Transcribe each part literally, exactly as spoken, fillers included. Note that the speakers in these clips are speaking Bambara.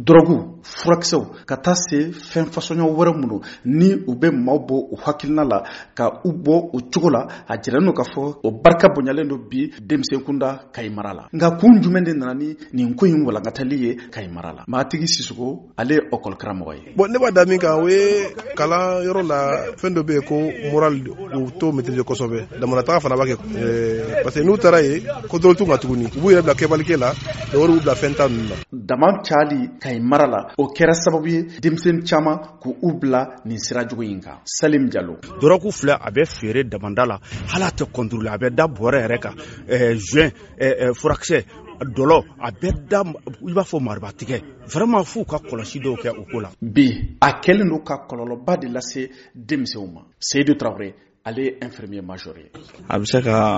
drogue furakisɛw ka taa se fɛn fasɔnya wɛrɛ minnu ni u bɛ maaw bɔ u hakilina la ka u bɔ o cogo la a jira n'o k'a fɔ o barika bonyalen don bi denmisɛn kunda Kayi mara la nka kun jumɛn de nana ni nin ko in walankatali ye Kayi mara la Maatigi Sisoko ale ye école karamɔgɔ ye. Bon ne b'a da min kan o ye kalan yɔrɔ la fɛn dɔ bɛ yen ko moral u t'o maîtriser kosɛbɛ damanataga fana b'a kɛ parce que n'u taara yen contrôle t'u kan tuguni u b'u yɛrɛ bila kɛbalikɛ la o wari b'u bila fɛn ta ninnu na. Dama cayali Kayi mara la o kɛra sababu ye denmisɛn caman k'u u bila nin sira jugu in kan. Salim Jalo. Drogue filɛ a bɛ feere damanda la hali a tɛ contrôler a bɛ da bɔrɛ yɛrɛ kan juin furakisɛ dɔlɔ a bɛ da i b'a fɔ maribatigɛ vraiment f'u ka kɔlɔsi dɔw kɛ o ko la. Bi a kɛlen don ka kɔlɔlɔba de lase denmisɛnw ma. Seydou Traoré ale ye infirmier major ye. A bɛ se ka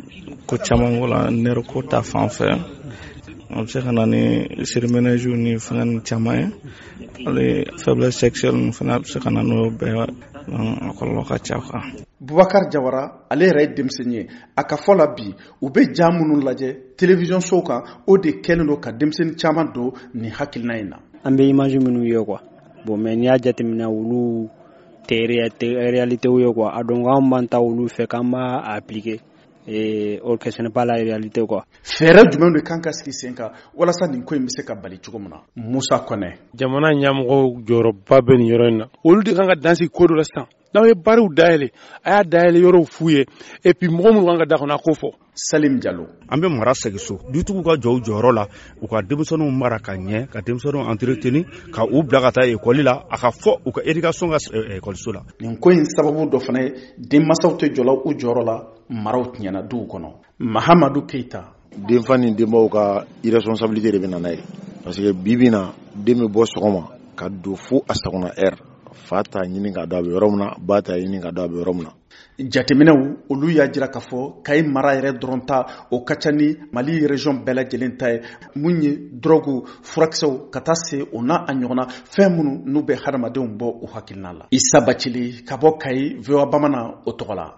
ko caman wala nɛrɛ ko ta fan fɛ a bɛ se ka na ni surménage ni fɛn caman ye ale faiblesse sexuelle fana bɛ se ka na n'o bɛɛ a kɔlɔlɔ ka ca quoi. Bubakar Jawara ale yɛrɛ ye denmisɛn ye a ka fɔ la bi u bɛ ja minnu lajɛ télévision so kan o de kɛlen don ka denmisɛn caman don nin hakilina in na. An bɛ image minnu ye quoi bon mais n'i y'a jateminɛ olu tɛ réalité ye quoi a donc an b'an ta olu fɛ k'an b'a appliquer et or que ce n'est pas la réalité quoi. Fɛɛrɛ jumɛn de kan ka sigi sen kan walasa nin ko in bɛ se ka bali cogo min na. Musa Kɔnɛ. Jamana ɲɛmɔgɔw jɔyɔrɔba bɛ nin yɔrɔ in na olu de kan ka dan sigi ko dɔ la sisan n'aw ye baaraw dayɛlɛ a y'a dayɛlɛ yɔrɔw f'u ye et puis mɔgɔ minnu kan ka da kɔnɔ a k'o fɔ. Salim Jalo. An bɛ mara segin so dutigiw ka jɔ u jɔyɔrɔ la u ka denmisɛnninw mara ka ɲɛ ka denmisɛnninw entretenir ka u bila ka taa école la a ka fɔ u ka éducation ka école la. Nin ko in sababu dɔ fana ye denmansaw tɛ jɔla u jɔyɔrɔ la maraw tiɲɛna duw kɔnɔ. Mahamadu Keita. Denfa ni denbaw ka irresponsabilité de bɛ na n'a ye parce que bi bi na den bɛ bɔ sɔgɔma ka don fo a sagona heure fa t'a ɲini ka dɔn a bɛ yɔrɔ min na ba t'a ɲini ka dɔn a bɛ yɔrɔ min na. Jateminɛw olu y'a jira k'a fɔ Kayi mara yɛrɛ dɔrɔn ta o ka ca ni Mali région bɛɛ lajɛlen ta ye mun ye drogue furakisɛw ka taa se o n'a a ɲɔgɔnna fɛn minnu n'u bɛ hadamadenw bɔ u hakilina la. Isa Bacili ka bɔ Kayi V O A Bamanan o tɔgɔ la.